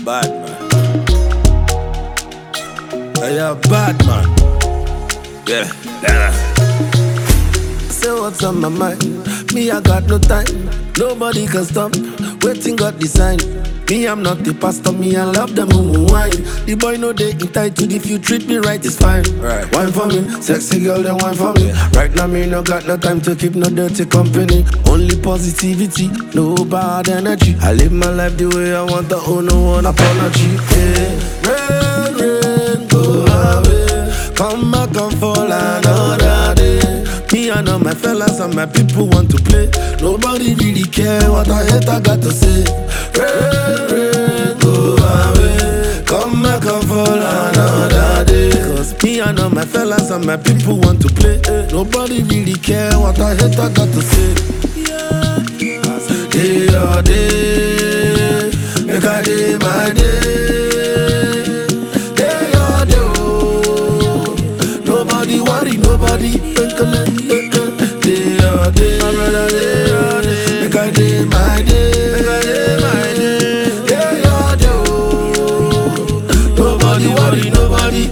bad man. Hey, you're bad man. Yeah. Say what's on my mind. Me, I got no time. Nobody can stop. Waiting got design. Me, I'm not the pastor. Me, I love them who wine. The boy know they entitled. If you treat me right, it's fine. Right. Wine for me, sexy girl, then wine for me. Right now, me no got no time to keep no dirty company. Only positivity, no bad energy. I live my life the way I want. I owe no one apology. Yeah. Rain, rain, go away. Come back and fall another day. Me and all my fellas and my people want to play. Nobody really care what I hate, I got to say. Rain, rain, go away. Come back and fall another day. Cause me and all my fellas and my people want to play. Nobody really care what I hate, I got to say. Day or day, make I day my day. Day or day, oh. Nobody worry, nobody day or day, my brother, day or day. Make I day my day, make I day my day. Day or day, oh. Nobody worry, nobody.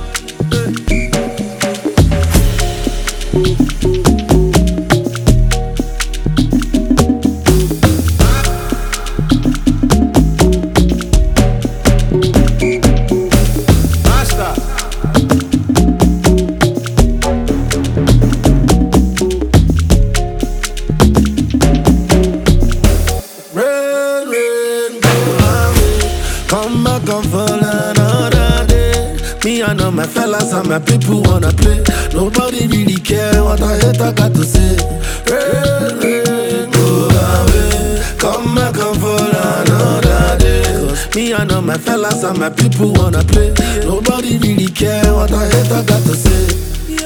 Come back and fall another day. Me and all my fellas and my people wanna play. Nobody really care what I hate, I got to say. Rain, rain, go away. Come back and fall another day. Cause me and all my fellas and my people wanna play. Nobody really care what I hate, I got to say.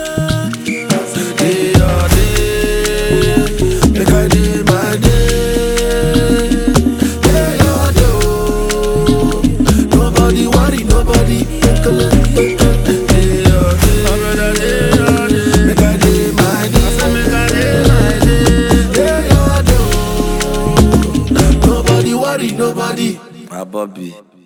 Day or day, make I day my day. Nobody, My Bobby.